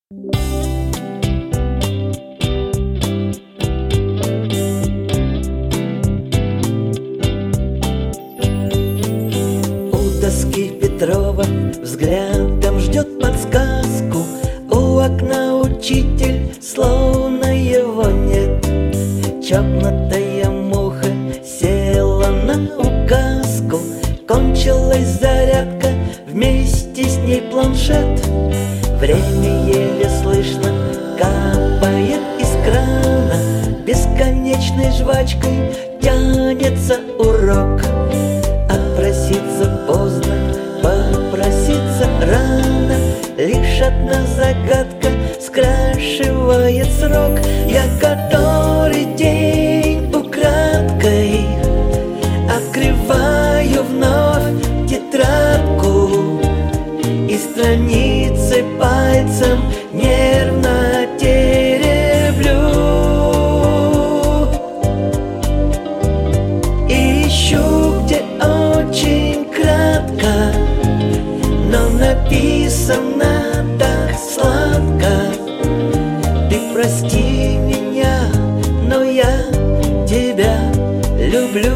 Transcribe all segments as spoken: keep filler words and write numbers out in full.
У доски Петрова взглядом ждет подсказку, у окна учитель, словно его нет. Чокнутая муха села на указку, кончилась зарядка, вместе с ней планшет. Время еле слышно капает из крана, бесконечной жвачкой тянется урок. Отпроситься поздно, попроситься рано, лишь одна загадка скрашивает срок. Я который день украдкой открываю вновь тетрадку и страницы пальцем нервно тереблю. И ищу, где очень кратко, но написано так сладко. Ты прости меня, но я тебя люблю.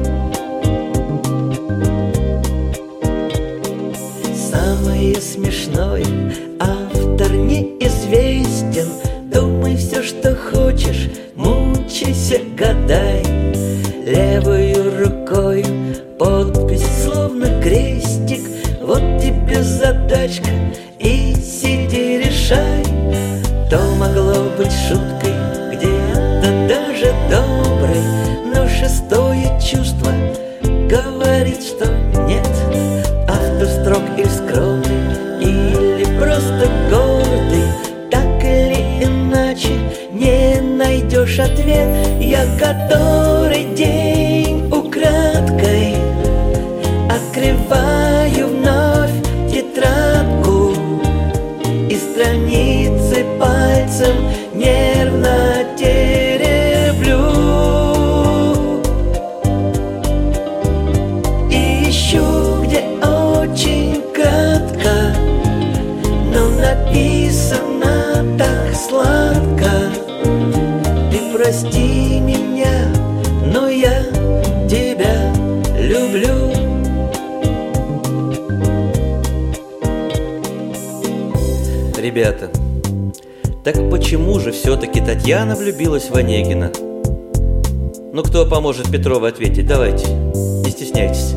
Самое смешное, автор неизвестен. Думай все, что хочешь, мучайся, гадай. Левою рукой подпись, словно крестик. Вот тебе задачка, и сиди решай. То могло быть шуткой, где-то даже доброй, но шестое чувство говорит, что нет. Автор строг или скромный, или просто гордый, так или иначе не найдешь ответ. Я который день украдкой открываю вновь тетрадку и страницы пальцем нервно тереблю. И ищу, где очень кратко, но написано так сладко. Ты прости меня, но я тебя люблю. Ребята, так почему же все-таки Татьяна влюбилась в Онегина? Ну, кто поможет Петрову ответить? Давайте, не стесняйтесь.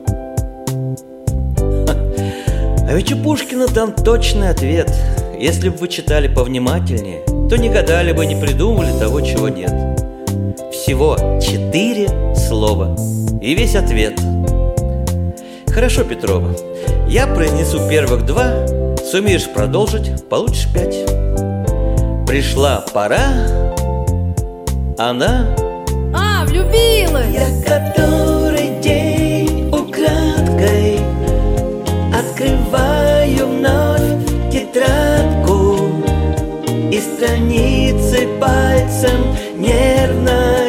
Ха. А ведь у Пушкина там точный ответ. Если бы вы читали повнимательнее, то не гадали бы, не придумывали того, чего нет. Всего четыре слова и весь ответ. Хорошо, Петрова, я произнесу первых два. Сумеешь продолжить, получишь пять. Пришла пора, она... А, влюбилась! Я который день украдкой открываю вновь тетрадку и страницы пальцем нервно